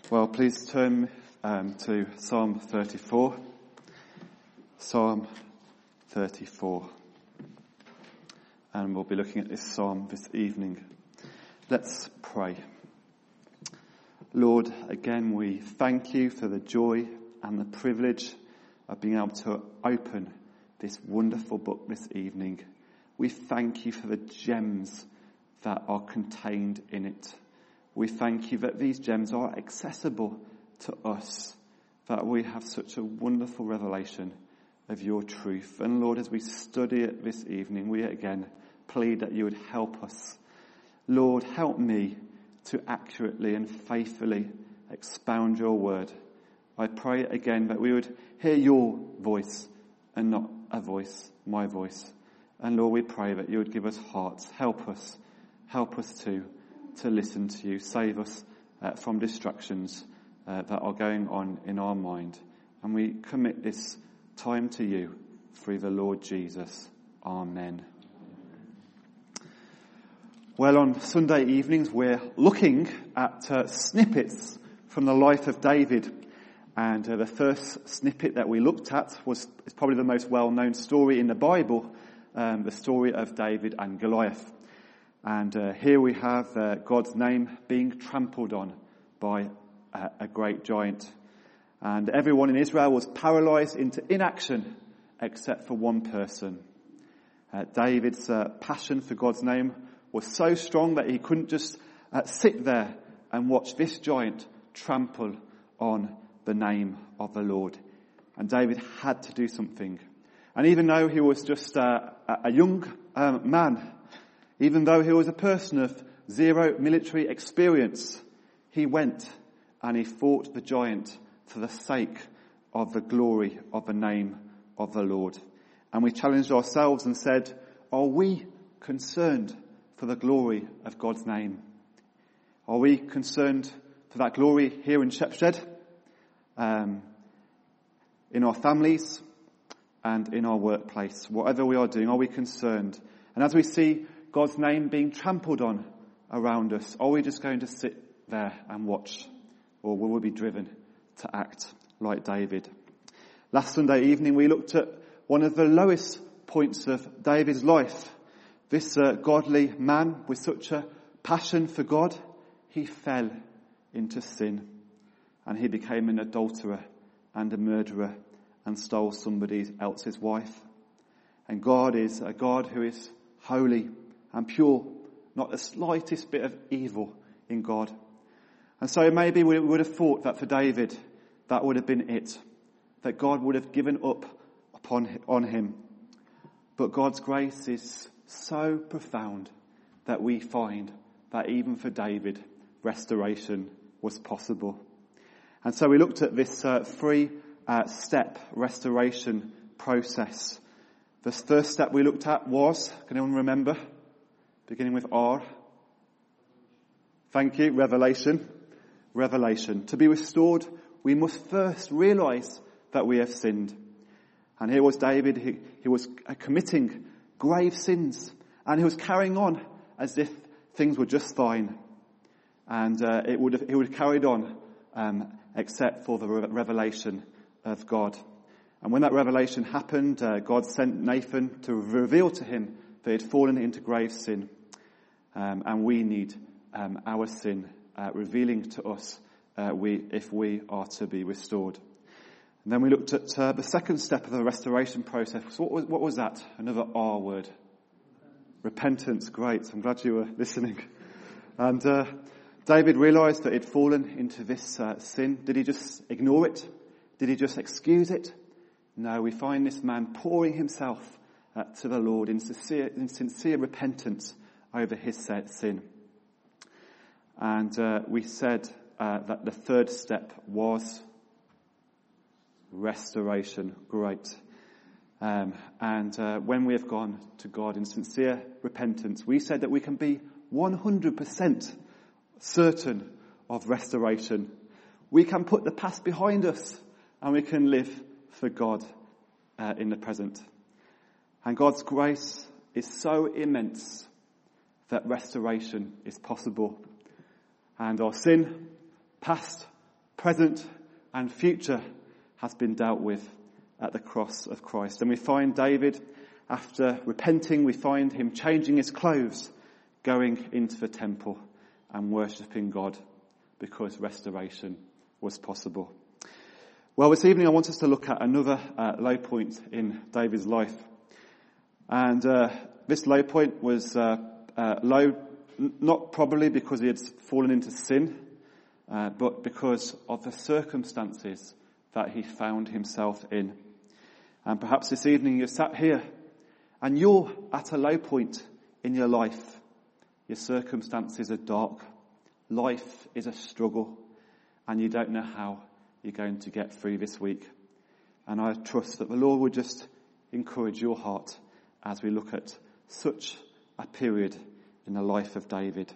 Well, please turn to Psalm 34. Psalm 34. And we'll be looking at this psalm this evening. Let's pray. Lord, again we thank you for the joy and the privilege of being able to open this wonderful book this evening. We thank you for the gems that are contained in it. We thank you that these gems are accessible to us, that we have such a wonderful revelation of your truth. And Lord, as we study it this evening, we again plead that you would help us. Lord, help me to accurately and faithfully expound your word. I pray again that we would hear your voice and not a voice, my voice. And Lord, we pray that you would give us hearts. Help us to listen to you. Save us from distractions that are going on in our mind. And we commit this time to you through the Lord Jesus. Amen. Well, on Sunday evenings, we're looking at snippets from the life of David. And the first snippet that we looked at is probably the most well-known story in the Bible, the story of David and Goliath. And here we have God's name being trampled on by a great giant. And everyone in Israel was paralyzed into inaction except for one person. David's passion for God's name was so strong that he couldn't just sit there and watch this giant trample on the name of the Lord. And David had to do something. And even though he was just a young man, even though he was a person of zero military experience, he went and he fought the giant for the sake of the glory of the name of the Lord. And we challenged ourselves and said, are we concerned for the glory of God's name? Are we concerned for that glory here in Shepshed, in our families and in our workplace? Whatever we are doing, are we concerned? And as we see God's name being trampled on around us, are we just going to sit there and watch? Or will we be driven to act like David? Last Sunday evening we looked at one of the lowest points of David's life. This godly man with such a passion for God, he fell into sin. And he became an adulterer and a murderer and stole somebody else's wife. And God is a God who is holy and pure, not the slightest bit of evil in God. And so maybe we would have thought that for David, that would have been it, that God would have given up on him. But God's grace is so profound that we find that even for David, restoration was possible. And so we looked at this three-step restoration process. The first step we looked at was, can anyone remember? Beginning with R. Thank you. Revelation. Revelation. To be restored, we must first realize that we have sinned. And here was David. He was committing grave sins. And he was carrying on as if things were just fine. And it would have carried on except for the revelation of God. And when that revelation happened, God sent Nathan to reveal to him that he had fallen into grave sin. And we need our sin revealing to us if we are to be restored. And then we looked at the second step of the restoration process. What was that? Another R word. Repentance. Great. I'm glad you were listening. And David realized that he'd fallen into this sin. Did he just ignore it? Did he just excuse it? No, we find this man pouring himself to the Lord in sincere repentance over his sin. And we said that the third step was restoration. Great. And when we have gone to God in sincere repentance, we said that we can be 100% certain of restoration. We can put the past behind us and we can live for God in the present. And God's grace is so immense that restoration is possible. And our sin, past, present and future has been dealt with at the cross of Christ. And we find David, after repenting, we find him changing his clothes, going into the temple and worshipping God because restoration was possible. Well, this evening I want us to look at another low point in David's life. And this low point was low, not probably because he had fallen into sin, but because of the circumstances that he found himself in. And perhaps this evening you're sat here and you're at a low point in your life. Your circumstances are dark. Life is a struggle and you don't know how you're going to get through this week. And I trust that the Lord would just encourage your heart as we look at such a period in the life of David.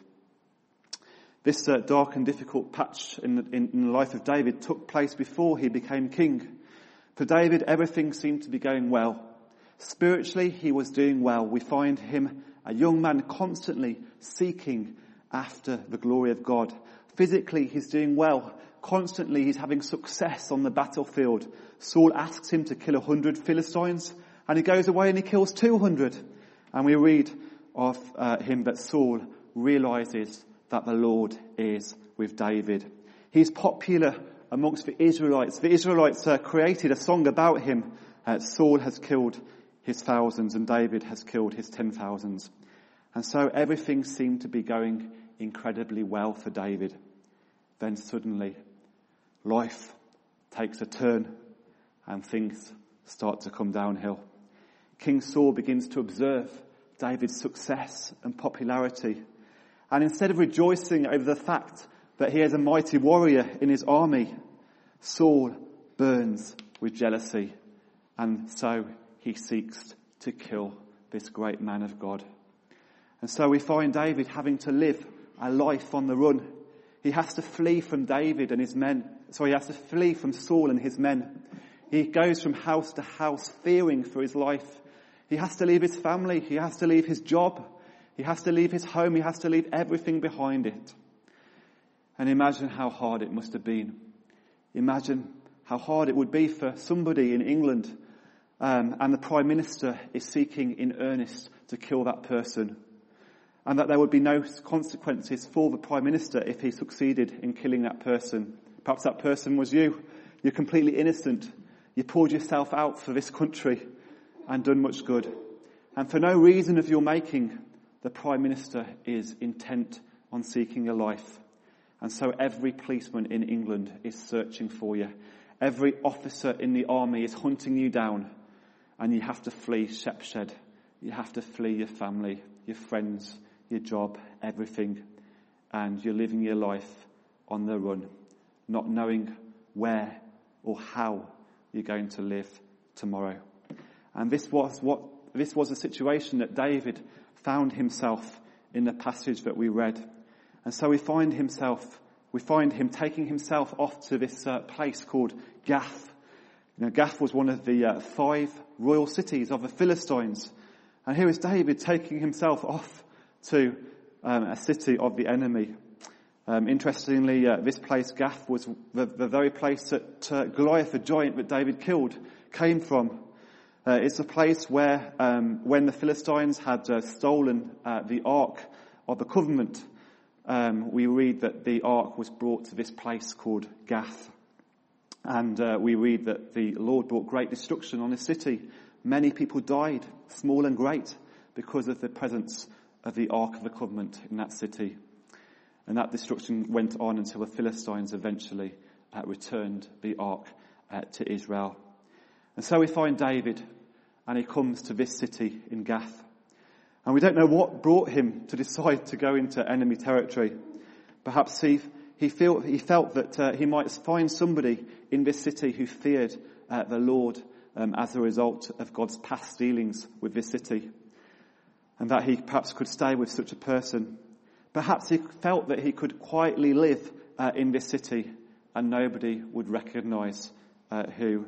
This dark and difficult patch in the life of David took place before he became king. For David, everything seemed to be going well. Spiritually, he was doing well. We find him, a young man, constantly seeking after the glory of God. Physically, he's doing well. Constantly, he's having success on the battlefield. Saul asks him to kill 100 Philistines, and he goes away and he kills 200. And we read of him that Saul realizes that the Lord is with David. He's popular amongst the Israelites. The Israelites created a song about him. Saul has killed his thousands and David has killed his 10,000s. And so everything seemed to be going incredibly well for David. Then suddenly, life takes a turn and things start to come downhill. King Saul begins to observe David's success and popularity. And instead of rejoicing over the fact that he has a mighty warrior in his army, Saul burns with jealousy. And so he seeks to kill this great man of God. And so we find David having to live a life on the run. He has to flee from David and his men. So he has to flee from Saul and his men. He goes from house to house fearing for his life. He has to leave his family. He has to leave his job. He has to leave his home. He has to leave everything behind it. And imagine how hard it must have been. Imagine how hard it would be for somebody in England and the Prime Minister is seeking in earnest to kill that person. And that there would be no consequences for the Prime Minister if he succeeded in killing that person. Perhaps that person was you. You're completely innocent. You poured yourself out for this country and done much good. And for no reason of your making, the Prime Minister is intent on seeking your life. And so every policeman in England is searching for you. Every officer in the army is hunting you down. And you have to flee Shepshed. You have to flee your family, your friends, your job, everything. And you're living your life on the run, not knowing where or how you're going to live tomorrow. And this was a situation that David found himself in the passage that we read. And so we find him taking himself off to this place called Gath. You know, Gath was one of the 5 royal cities of the Philistines. And here is David taking himself off to a city of the enemy. Interestingly, this place, Gath, was the very place that Goliath, the giant that David killed, came from. It's a place where, when the Philistines had stolen the Ark of the Covenant, we read that the Ark was brought to this place called Gath. And we read that the Lord brought great destruction on the city. Many people died, small and great, because of the presence of the Ark of the Covenant in that city. And that destruction went on until the Philistines eventually returned the Ark to Israel. And so we find David, and he comes to this city in Gath. And we don't know what brought him to decide to go into enemy territory. Perhaps he felt that he might find somebody in this city who feared the Lord as a result of God's past dealings with this city. And that he perhaps could stay with such a person. Perhaps he felt that he could quietly live in this city and nobody would recognize who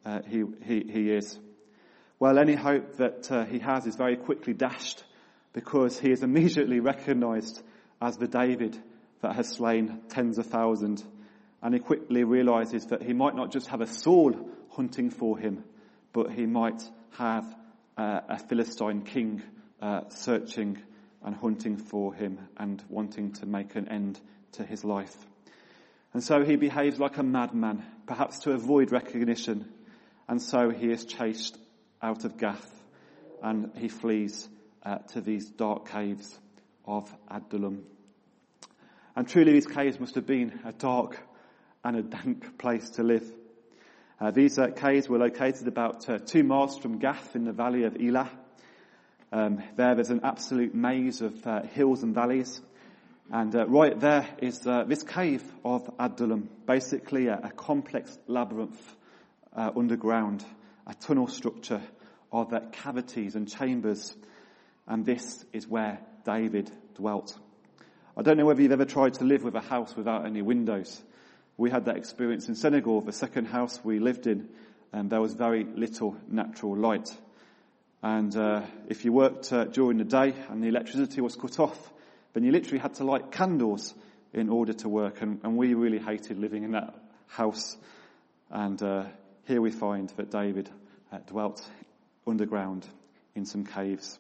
he is. Well, any hope that he has is very quickly dashed because he is immediately recognized as the David that has slain tens of thousands And he quickly realizes that he might not just have a Saul hunting for him, but he might have a Philistine king searching and hunting for him and wanting to make an end to his life. And so he behaves like a madman, perhaps to avoid recognition. And so he is chased out of Gath and he flees to these dark caves of Adullam. And truly these caves must have been a dark and a dank place to live. These caves were located about 2 miles from Gath in the valley of Elah. There's an absolute maze of hills and valleys. And right there is this cave of Adullam, basically a complex labyrinth underground, a tunnel structure of cavities and chambers. And this is where David dwelt. I don't know whether you've ever tried to live with a house without any windows. We had that experience in Senegal. The second house we lived in, there was very little natural light. And if you worked during the day and the electricity was cut off, then you literally had to light candles in order to work. And we really hated living in that house. And here we find that David dwelt underground in some caves.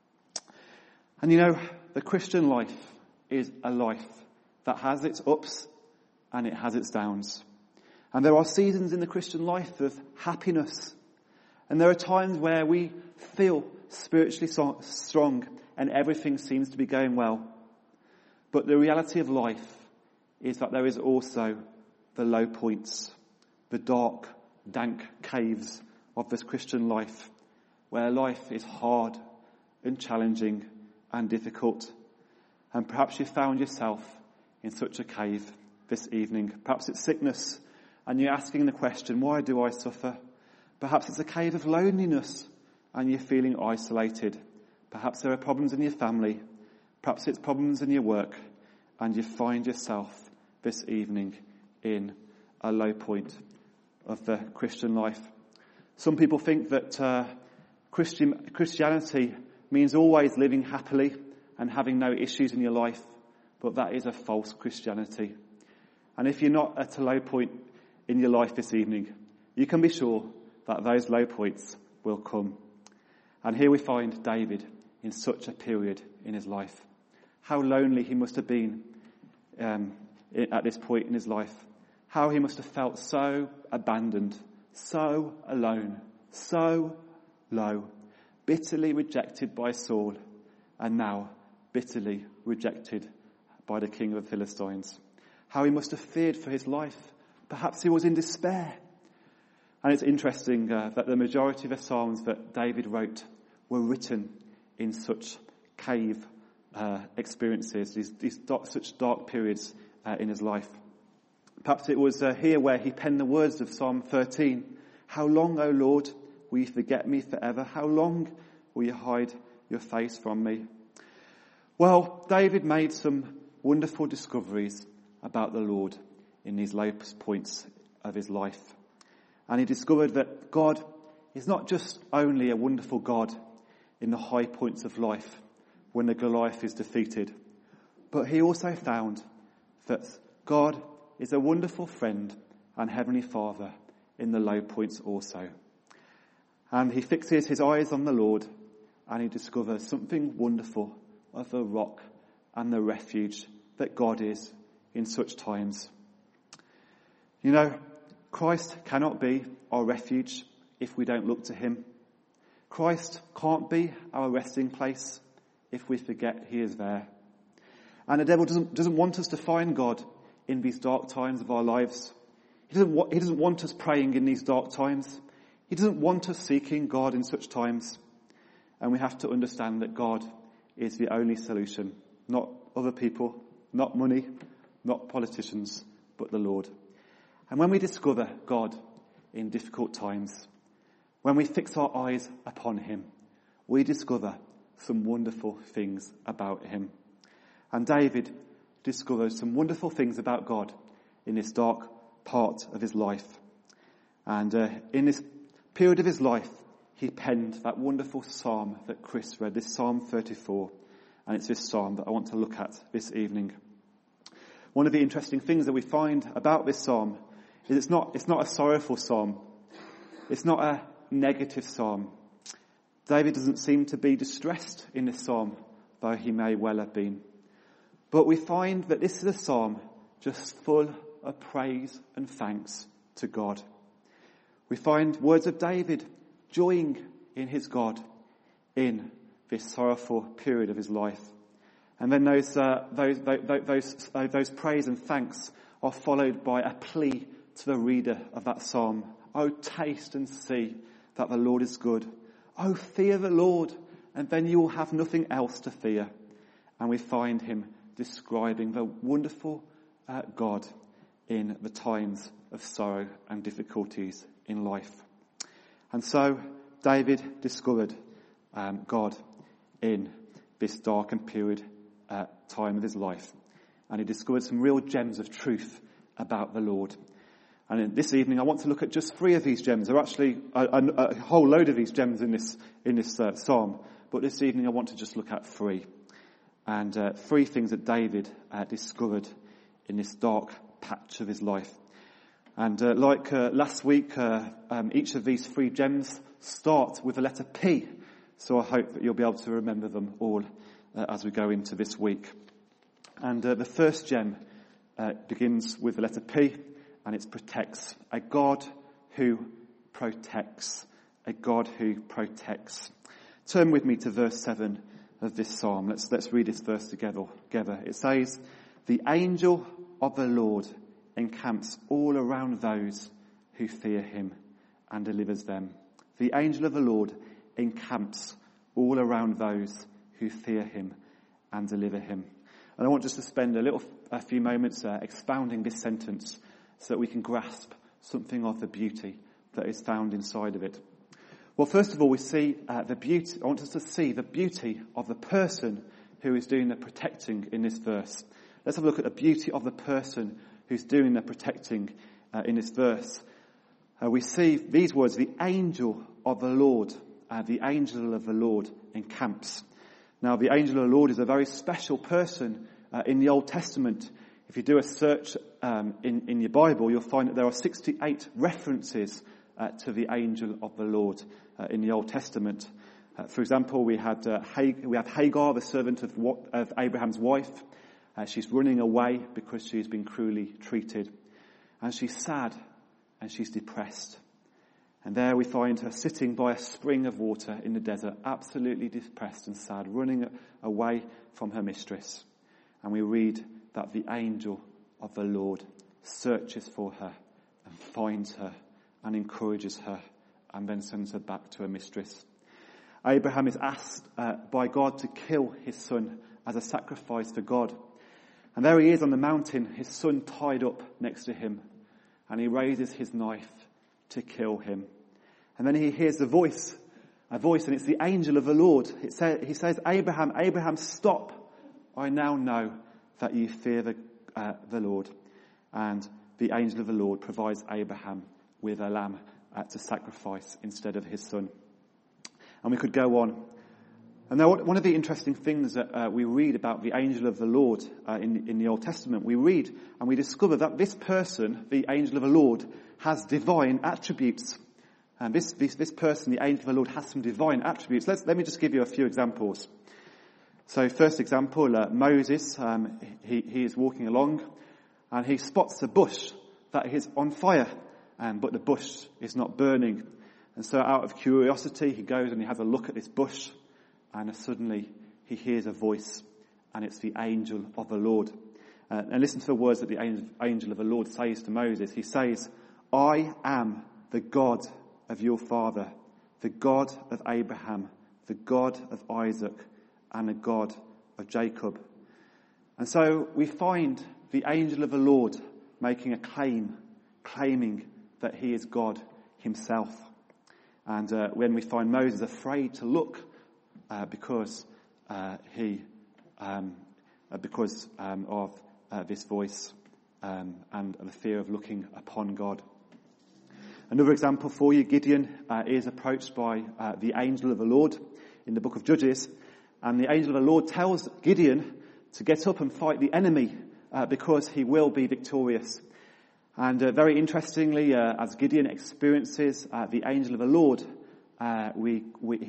And you know, the Christian life is a life that has its ups and it has its downs. And there are seasons in the Christian life of happiness. And there are times where we feel spiritually strong and everything seems to be going well. But the reality of life is that there is also the low points, the dark, dank caves of this Christian life, where life is hard and challenging and difficult. And perhaps you found yourself in such a cave this evening. Perhaps it's sickness and you're asking the question, why do I suffer? Perhaps it's a cave of loneliness and you're feeling isolated. Perhaps there are problems in your family. Perhaps it's problems in your work and you find yourself this evening in a low point of the Christian life. Some people think that Christianity means always living happily and having no issues in your life, but that is a false Christianity. And if you're not at a low point in your life this evening, you can be sure that those low points will come. And here we find David in such a period in his life. How lonely he must have been at this point in his life. How he must have felt so abandoned, so alone, so low, bitterly rejected by Saul, and now bitterly rejected by the king of the Philistines. How he must have feared for his life. Perhaps he was in despair. And it's interesting that the majority of the Psalms that David wrote were written in such cave experiences, such dark periods in his life. Perhaps it was here where he penned the words of Psalm 13. How long, O Lord, will you forget me forever? How long will you hide your face from me? Well, David made some wonderful discoveries about the Lord in these low points of his life. And he discovered that God is not just only a wonderful God in the high points of life when the Goliath is defeated, but he also found that God is a wonderful friend and Heavenly Father in the low points also. And he fixes his eyes on the Lord and he discovers something wonderful of the rock and the refuge that God is in such times. You know, Christ cannot be our refuge if we don't look to him. Christ can't be our resting place if we forget he is there. And the devil doesn't want us to find God in these dark times of our lives. He doesn't want us praying in these dark times. He doesn't want us seeking God in such times. And we have to understand that God is the only solution. Not other people, not money, not politicians, but the Lord. And when we discover God in difficult times, when we fix our eyes upon him, we discover some wonderful things about him. And David discovered some wonderful things about God in this dark part of his life. And in this period of his life, he penned that wonderful psalm that Chris read, this Psalm 34. And it's this psalm that I want to look at this evening. One of the interesting things that we find about this psalm is it's not a sorrowful psalm. It's not a negative psalm. David doesn't seem to be distressed in this psalm, though he may well have been. But we find that this is a psalm just full of praise and thanks to God. We find words of David joying in his God in this sorrowful period of his life. And then those praise and thanks are followed by a plea to the reader of that psalm. Oh, taste and see that the Lord is good. Oh, fear the Lord, and then you will have nothing else to fear. And we find him describing the wonderful God in the times of sorrow and difficulties in life. And so David discovered God in this darkened period time of his life. And he discovered some real gems of truth about the Lord. And this evening I want to look at just 3 of these gems. There are actually a whole load of these gems in this psalm. But this evening I want to just look at 3. And 3 things that David discovered in this dark patch of his life. And like last week, each of these 3 gems start with the letter P. So I hope that you'll be able to remember them all as we go into this week. And the first gem begins with the letter P, and it's protects. A God who protects. A God who protects. Turn with me to verse 7 of this psalm. Let's read this verse together. It says, "The angel of the Lord encamps all around those who fear him and delivers them." The angel of the Lord encamps all around those who fear him and deliver him. And I want just to spend a few moments expounding this sentence so that we can grasp something of the beauty that is found inside of it. Well, first of all, we see the beauty. I want us to see the beauty of the person who is doing the protecting in this verse. Let's have a look at the beauty of the person who's doing the protecting in this verse. We see these words, the angel of the Lord. The angel of the Lord encamps. Now, the angel of the Lord is a very special person in the Old Testament. If you do a search in your Bible, you'll find that there are 68 references to the angel of the Lord in the Old Testament. For example, we have Hagar, the servant of Abraham's wife. She's running away because she's been cruelly treated. And she's sad and she's depressed. And there we find her sitting by a spring of water in the desert, absolutely depressed and sad, running away from her mistress. And we read that the angel of the Lord searches for her and finds her and encourages her and then sends her back to her mistress. Abraham is asked by God to kill his son as a sacrifice for God. And there he is on the mountain, his son tied up next to him. And he raises his knife to kill him. And then he hears a voice, and it's the angel of the Lord. He says, Abraham, Abraham, stop. I now know that you fear the Lord. And the angel of the Lord provides Abraham with a lamb to sacrifice instead of his son. And we could go on. And now one of the interesting things that we read about the angel of the Lord in the Old Testament, we read and we discover that this person, the angel of the Lord, has divine attributes. And this person, the angel of the Lord, has some divine attributes. Let me just give you a few examples. So first example, Moses, he is walking along and he spots a bush that is on fire, but the bush is not burning. And so out of curiosity, he goes and he has a look at this bush, and suddenly he hears a voice, and it's the angel of the Lord. And listen to the words that the angel of the Lord says to Moses. He says, I am the God of your father, the God of Abraham, the God of Isaac, and the God of Jacob. And so we find the angel of the Lord making a claiming that he is God himself. And when we find Moses afraid to look because of this voice and the fear of looking upon God. Another example for you, Gideon is approached by the angel of the Lord in the book of Judges, and the angel of the Lord tells Gideon to get up and fight the enemy because he will be victorious. And very interestingly, as Gideon experiences the angel of the Lord, and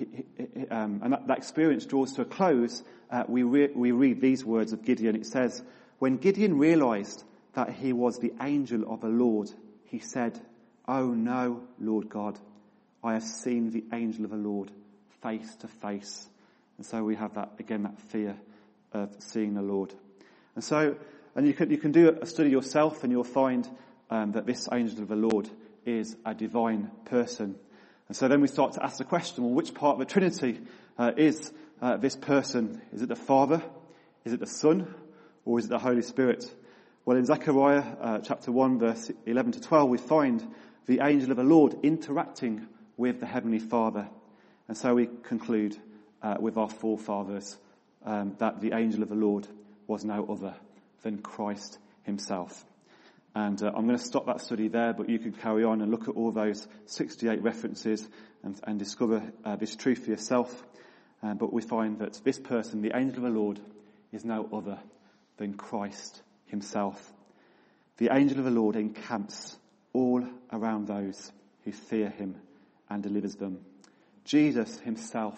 that experience draws to a close, we read these words of Gideon. It says, "When Gideon realized that he was the angel of the Lord, he said, 'Oh no, Lord God, I have seen the angel of the Lord face to face.'" And so we have that fear of seeing the Lord. And you can do a study yourself, and you'll find that this angel of the Lord is a divine person. And so then we start to ask the question, well, which part of the Trinity is this person? Is it the Father? Is it the Son? Or is it the Holy Spirit? Well, in Zechariah chapter 1, verse 11 to 12, we find the angel of the Lord interacting with the Heavenly Father. And so we conclude with our forefathers that the angel of the Lord was no other than Christ himself. And I'm going to stop that study there, but you can carry on and look at all those 68 references and discover this truth for yourself. But we find that this person, the angel of the Lord, is no other than Christ himself. The angel of the Lord encamps all around those who fear him and delivers them. Jesus himself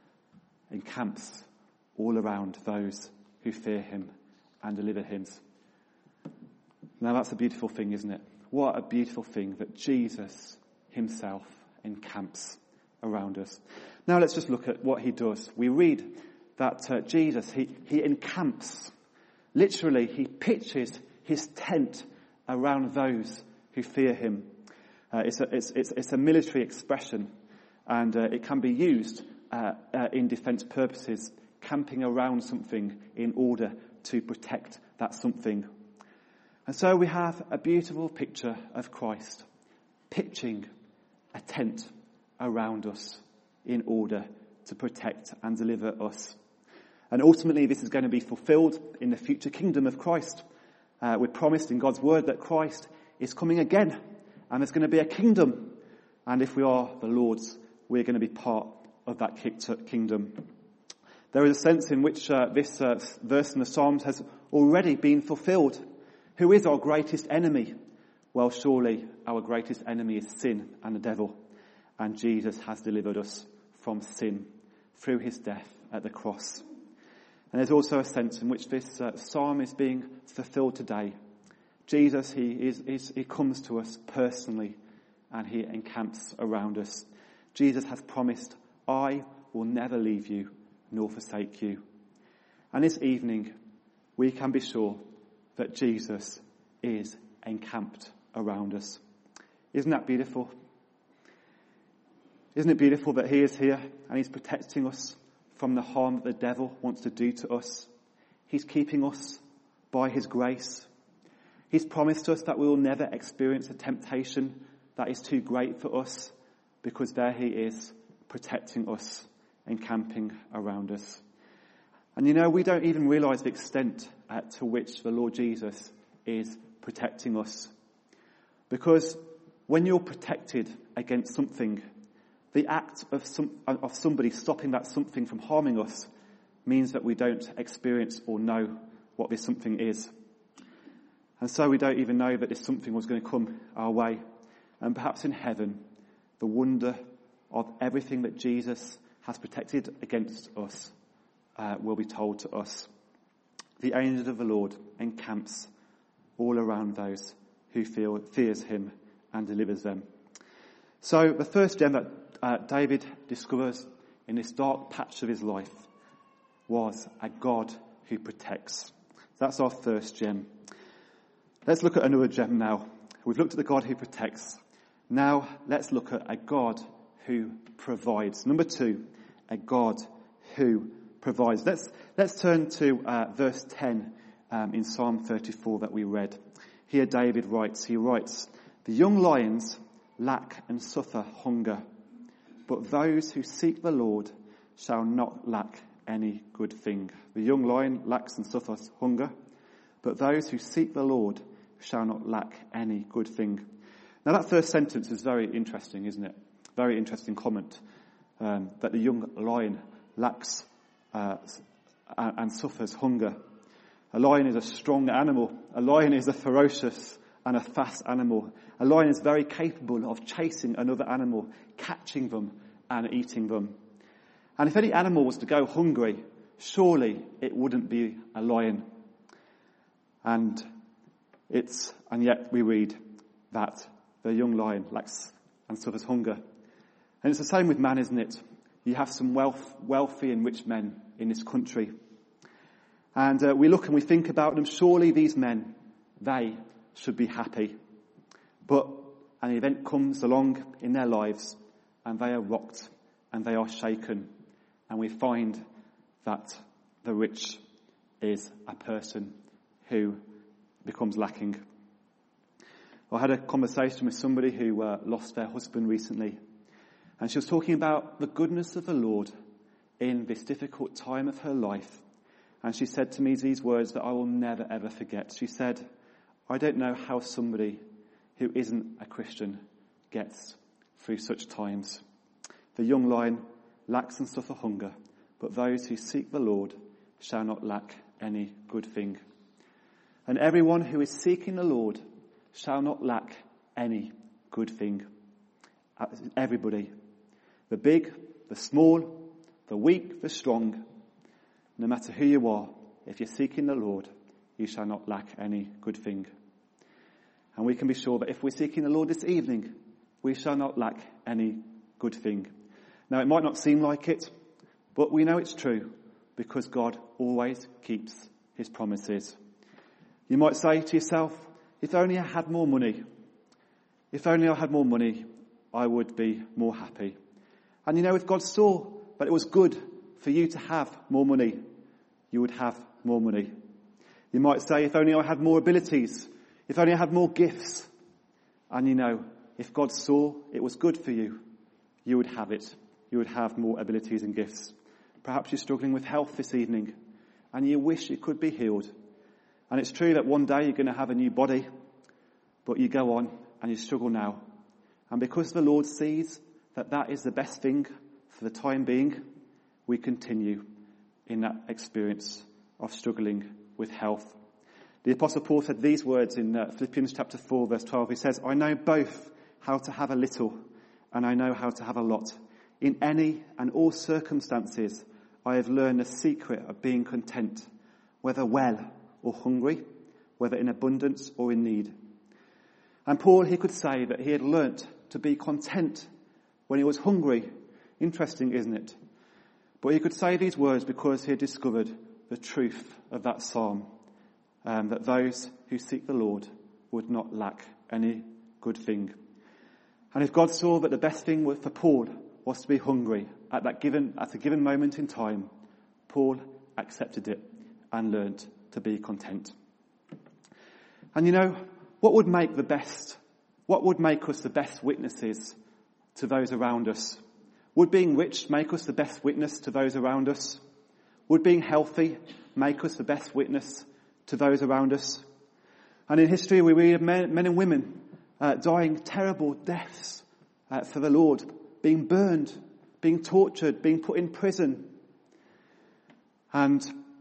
encamps all around those who fear him and deliver him. Now that's a beautiful thing, isn't it? What a beautiful thing that Jesus himself encamps around us. Now let's just look at what he does. We read that Jesus, he encamps. Literally, he pitches his tent around those who fear him. It's a military expression, and it can be used in defence purposes, camping around something in order to protect that something. And so we have a beautiful picture of Christ pitching a tent around us in order to protect and deliver us. And ultimately this is going to be fulfilled in the future kingdom of Christ. We're promised in God's word that Christ is coming again, and there's going to be a kingdom. And if we are the Lord's, we're going to be part of that kingdom. There is a sense in which this verse in the Psalms has already been fulfilled. Who is our greatest enemy? Well, surely our greatest enemy is sin and the devil. And Jesus has delivered us from sin through his death at the cross. And there's also a sense in which this psalm is being fulfilled today. Jesus, he comes to us personally, and he encamps around us. Jesus has promised, "I will never leave you nor forsake you." And this evening, we can be sure that Jesus is encamped around us. Isn't that beautiful? Isn't it beautiful that he is here and he's protecting us from the harm that the devil wants to do to us? He's keeping us by his grace. He's promised us that we will never experience a temptation that is too great for us, because there he is protecting us, encamping around us. And we don't even realise the extent to which the Lord Jesus is protecting us. Because when you're protected against something, the act of somebody stopping that something from harming us means that we don't experience or know what this something is. And so we don't even know that this something was going to come our way. And perhaps in heaven, the wonder of everything that Jesus has protected against us will be told to us. The angel of the Lord encamps all around those who fears him and delivers them. So the first gem that David discovers in this dark patch of his life was a God who protects. That's our first gem. Let's look at another gem now. We've looked at the God who protects. Now let's look at a God who provides. Number 2, a God who provides. Let's turn to verse 10 in Psalm 34 that we read. Here David writes, "The young lions lack and suffer hunger, but those who seek the Lord shall not lack any good thing." The young lion lacks and suffers hunger, but those who seek the Lord shall not lack any good thing. Now that first sentence is very interesting, isn't it? Very interesting comment, that the young lion lacks and suffers hunger. A lion is a strong animal. A lion is a ferocious and a fast animal. A lion is very capable of chasing another animal, catching them and eating them. And if any animal was to go hungry, surely it wouldn't be a lion. And yet we read that the young lion lacks and suffers hunger. And it's the same with man, isn't it? You have some wealthy and rich men in this country. And we look and we think about them. Surely these men, they should be happy. But an event comes along in their lives and they are rocked and they are shaken. And we find that the rich is a person who becomes lacking. I had a conversation with somebody who lost their husband recently. And she was talking about the goodness of the Lord in this difficult time of her life. And she said to me these words that I will never ever forget. She said, I don't know how somebody who isn't a Christian gets through such times. The young lion lacks and suffer hunger, but those who seek the Lord shall not lack any good thing. And everyone who is seeking the Lord shall not lack any good thing. Everybody. The big, the small, the weak, the strong. No matter who you are, if you're seeking the Lord, you shall not lack any good thing. And we can be sure that if we're seeking the Lord this evening, we shall not lack any good thing. Now, it might not seem like it, but we know it's true because God always keeps his promises. You might say to yourself, if only I had more money. If only I had more money, I would be more happy. And if God saw that it was good for you to have more money, you would have more money. You might say, if only I had more abilities, if only I had more gifts. And if God saw it was good for you, you would have it. You would have more abilities and gifts. Perhaps you're struggling with health this evening and you wish it could be healed. And it's true that one day you're going to have a new body, but you go on and you struggle now. And because the Lord sees that that is the best thing for the time being, we continue in that experience of struggling with health. The Apostle Paul said these words in Philippians chapter 4, verse 12. He says, I know both how to have a little and I know how to have a lot. In any and all circumstances, I have learned the secret of being content, whether well or hungry, whether in abundance or in need. And Paul, he could say that he had learnt to be content when he was hungry. Interesting, isn't it? But he could say these words because he had discovered the truth of that psalm, that those who seek the Lord would not lack any good thing. And if God saw that the best thing for Paul was to be hungry at a given moment in time, Paul accepted it and learnt to be content. And what would make us the best witnesses to those around us? Would being rich make us the best witness to those around us? Would being healthy make us the best witness to those around us? And in history we read of men and women dying terrible deaths for the Lord, being burned, being tortured, being put in prison. And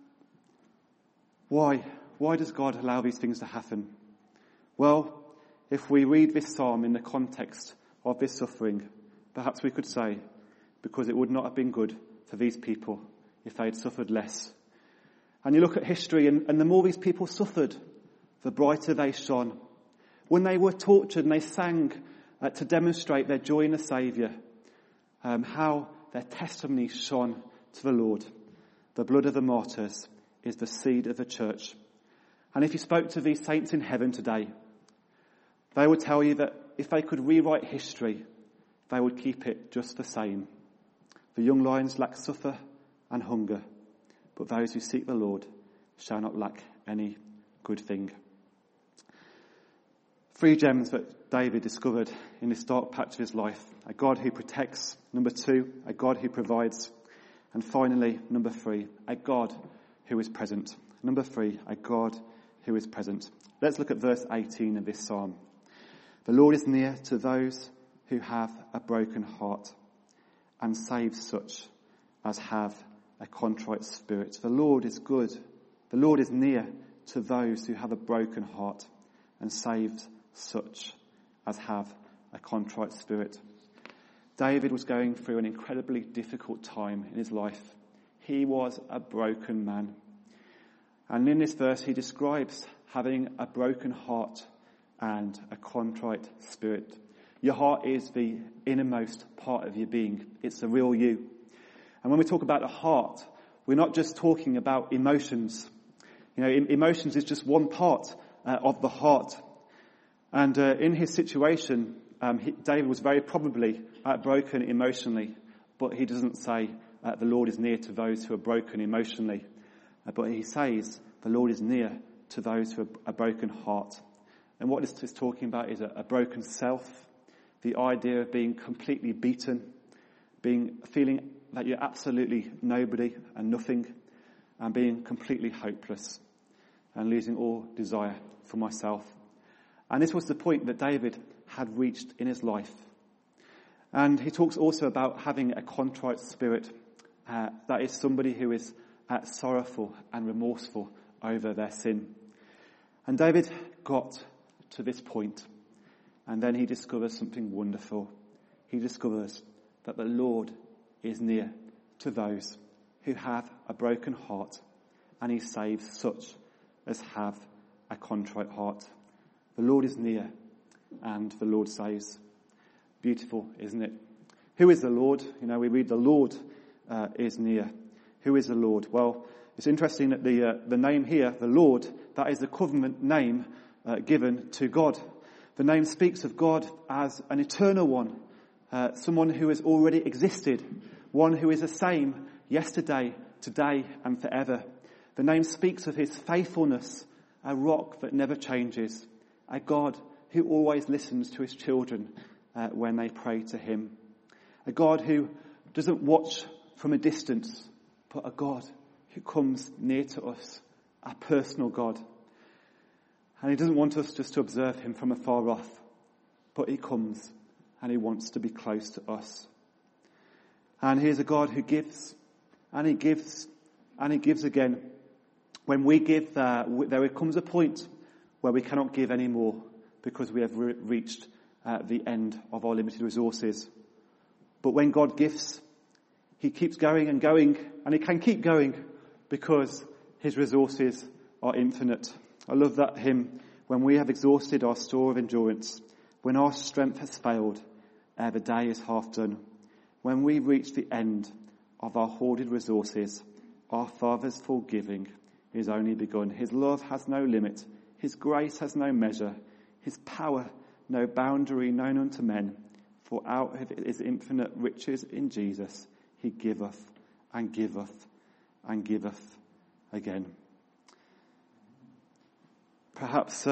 why? Why does God allow these things to happen? Well, if we read this psalm in the context of this suffering, perhaps we could say, because it would not have been good for these people if they had suffered less. And you look at history, and the more these people suffered, the brighter they shone. When they were tortured and they sang to demonstrate their joy in the Saviour, how their testimony shone to the Lord. The blood of the martyrs is the seed of the church. And if you spoke to these saints in heaven today, they would tell you that if they could rewrite history, they would keep it just the same. The young lions lack suffer and hunger, but those who seek the Lord shall not lack any good thing. 3 gems that David discovered in this dark patch of his life. A God who protects. Number 2, a God who provides. And finally, number 3, a God who is present. Number 3, a God who is present. Let's look at verse 18 of this psalm. The Lord is near to those who have a broken heart and saves such as have a contrite spirit. The Lord is good The Lord is near to those who have a broken heart and saves such as have a contrite spirit. David was going through an incredibly difficult time in his life. He was a broken man. And in this verse he describes having a broken heart and a contrite spirit. Your heart is the innermost part of your being. It's the real you. And when we talk about a heart, we're not just talking about emotions. Emotions is just one part of the heart. And in his situation, David was very probably broken emotionally, but he doesn't say the Lord is near to those who are broken emotionally, but he says the Lord is near to those who have a broken heart. And what this is talking about is a broken self, the idea of being completely beaten, feeling that you're absolutely nobody and nothing, and being completely hopeless and losing all desire for myself. And this was the point that David had reached in his life. And he talks also about having a contrite spirit. That is somebody who is sorrowful and remorseful over their sin. And David got to this point, and then he discovers something wonderful. He discovers that the Lord is near to those who have a broken heart, and he saves such as have a contrite heart. The Lord is near, and the Lord saves. Beautiful, isn't it? Who is the Lord? We read the Lord is near. Who is the Lord? Well, it's interesting that the name here, the Lord, that is the covenant name given to God. The name speaks of God as an eternal one, someone who has already existed, one who is the same yesterday, today, and forever. The name speaks of his faithfulness, a rock that never changes, a God who always listens to his children when they pray to him, a God who doesn't watch from a distance, but a God who comes near to us, a personal God. And he doesn't want us just to observe him from afar off, but he comes and he wants to be close to us. And he is a God who gives, and he gives, and he gives again. When we give, there comes a point where we cannot give anymore because we have reached the end of our limited resources. But when God gives, he keeps going and going, and he can keep going because his resources are infinite. I love that hymn, when we have exhausted our store of endurance, when our strength has failed, ere the day is half done, when we reach the end of our hoarded resources, our Father's full giving is only begun. His love has no limit, his grace has no measure, his power no boundary known unto men, for out of his infinite riches in Jesus, he giveth and giveth and giveth again. Perhaps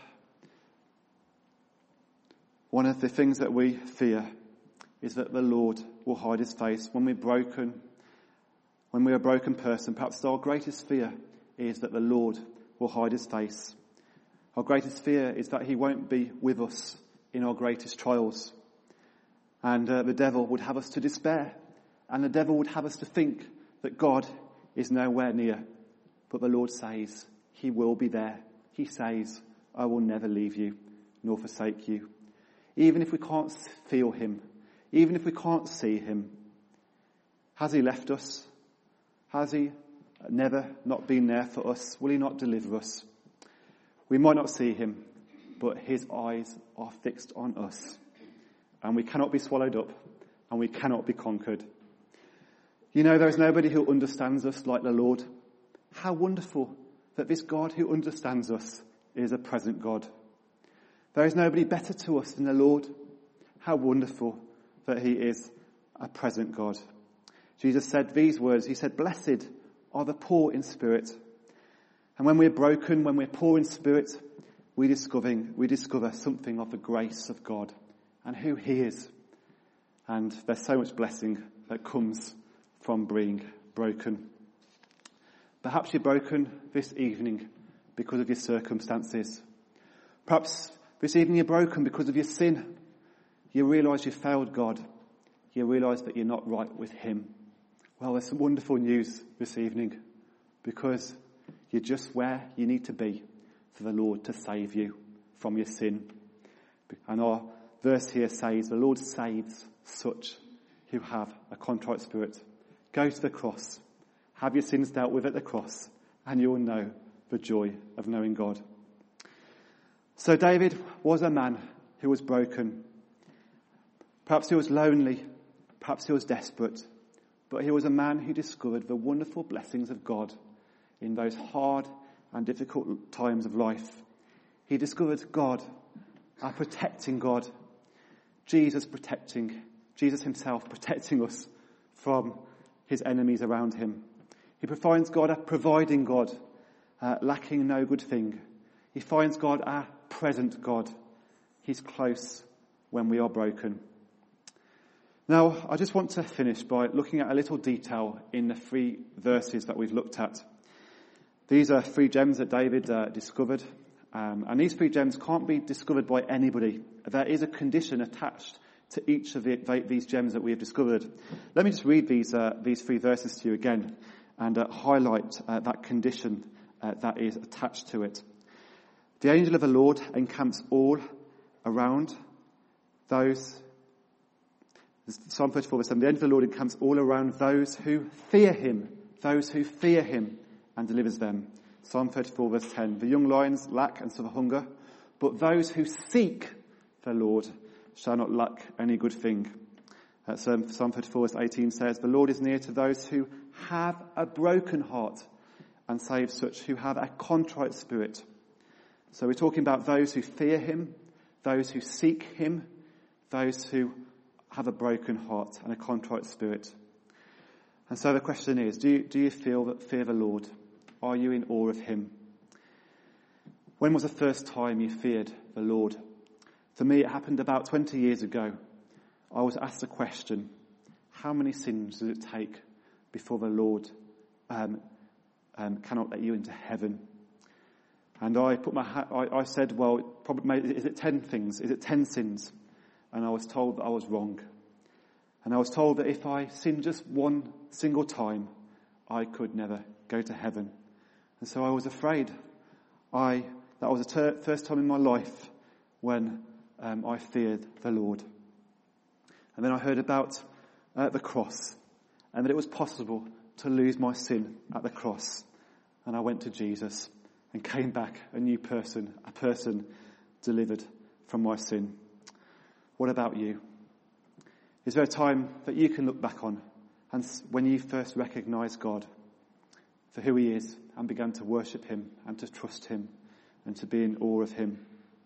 one of the things that we fear is that the Lord will hide his face when we're broken, when we're a broken person. Perhaps our greatest fear is that the Lord will hide his face. Our greatest fear is that he won't be with us in our greatest trials. And the devil would have us to despair. And the devil would have us to think that God is nowhere near. But the Lord says he will be there. He says, I will never leave you nor forsake you. Even if we can't feel him, even if we can't see him, has he left us? Has he never not been there for us? Will he not deliver us? We might not see him, but his eyes are fixed on us. And we cannot be swallowed up, and we cannot be conquered. There is nobody who understands us like the Lord. How wonderful that this God who understands us is a present God. There is nobody better to us than the Lord. How wonderful that he is a present God. Jesus said these words. He said, blessed are the poor in spirit. And when we're broken, when we're poor in spirit, we discover something of the grace of God and who he is. And there's so much blessing that comes from being broken. Perhaps you're broken this evening because of your circumstances. Perhaps this evening you're broken because of your sin. You realise you failed God. You realise that you're not right with him. Well, there's some wonderful news this evening because You're just where you need to be for the Lord to save you from your sin. And our verse here says, the Lord saves such who have a contrite spirit. Go to the cross. Have your sins dealt with at the cross, and you will know the joy of knowing God. So David was a man who was broken. Perhaps he was lonely. Perhaps he was desperate. But he was a man who discovered the wonderful blessings of God in those hard and difficult times of life. He discovered God, our protecting God. Jesus himself protecting us from his enemies around him. He finds God a providing God, lacking no good thing. He finds God a present God. He's close when we are broken. Now, I just want to finish by looking at a little detail in the 3 verses that we've looked at. These are 3 gems that David discovered. And these 3 gems can't be discovered by anybody. There is a condition attached to each of these gems that we have discovered. Let me just read these 3 verses to you again and highlight that condition that is attached to it. The angel of the Lord encamps all around those. Psalm 34 verse 7. The angel of the Lord encamps all around those who fear him, and delivers them. Psalm 34 verse 10. The young lions lack and suffer hunger, but those who seek the Lord shall not lack any good thing. Psalm 34 verse 18 says, the Lord is near to those who have a broken heart and saves such who have a contrite spirit. So we're talking about those who fear him, those who seek him, those who have a broken heart and a contrite spirit. And so the question is, do you fear the Lord? Are you in awe of him? When was the first time you feared the Lord? For me, it happened about 20 years ago. I was asked the question, how many sins does it take before the Lord cannot let you into heaven? And I said, well, probably, is it 10 things? Is it 10 sins? And I was told that I was wrong. And I was told that if I sinned just one single time, I could never go to heaven. And so I was afraid. That was the first time in my life when I feared the Lord. And then I heard about the cross, and that it was possible to lose my sin at the cross. And I went to Jesus and came back a new person, a person delivered from my sin. What about you? Is there a time that you can look back on and when you first recognised God for who he is and began to worship him and to trust him and to be in awe of him?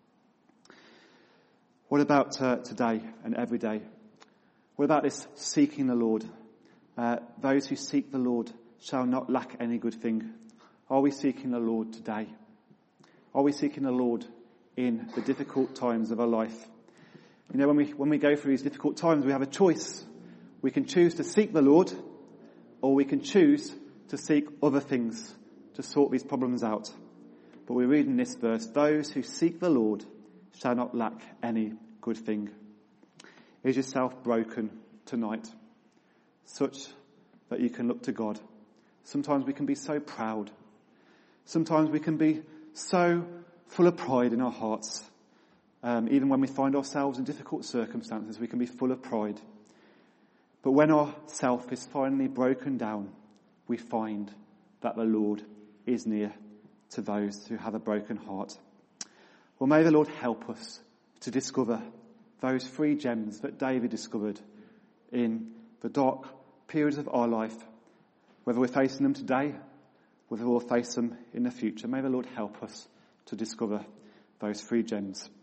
What about today and every day? What about this seeking the Lord? Those who seek the Lord shall not lack any good thing. Are we seeking the Lord today? Are we seeking the Lord in the difficult times of our life? You know, when we go through these difficult times, we have a choice. We can choose to seek the Lord, or we can choose to seek other things to sort these problems out. But we read in this verse, those who seek the Lord shall not lack any good thing. Is yourself broken tonight, such that you can look to God? Sometimes we can be so proud. Sometimes we can be so full of pride in our hearts. Even when we find ourselves in difficult circumstances, we can be full of pride. But when our self is finally broken down, we find that the Lord is near to those who have a broken heart. Well, may the Lord help us to discover those 3 gems that David discovered in the dark periods of our life, whether we're facing them today, whether we'll face them in the future. May the Lord help us to discover those 3 gems.